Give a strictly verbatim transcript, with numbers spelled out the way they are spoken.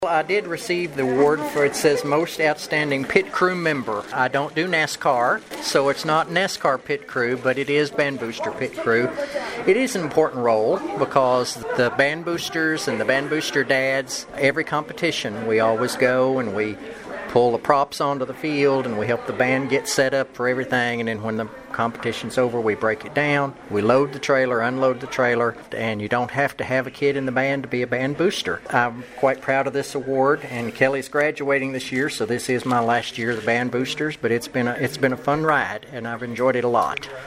Well, I did receive the award for, it says, Most Outstanding Pit Crew Member. I don't do NASCAR, so it's not NASCAR pit crew, but it is band booster pit crew. It is an important role because the band boosters and the band booster dads, every competition, we always go and we pull the props onto the field and we help the band get set up for everything, and then when the competition's over we break it down, we load the trailer, unload the trailer, and you don't have to have a kid in the band to be a band booster. I'm quite proud of this award, and Kelly's graduating this year, so this is my last year of the band boosters, but it's been a, it's been a fun ride and I've enjoyed it a lot.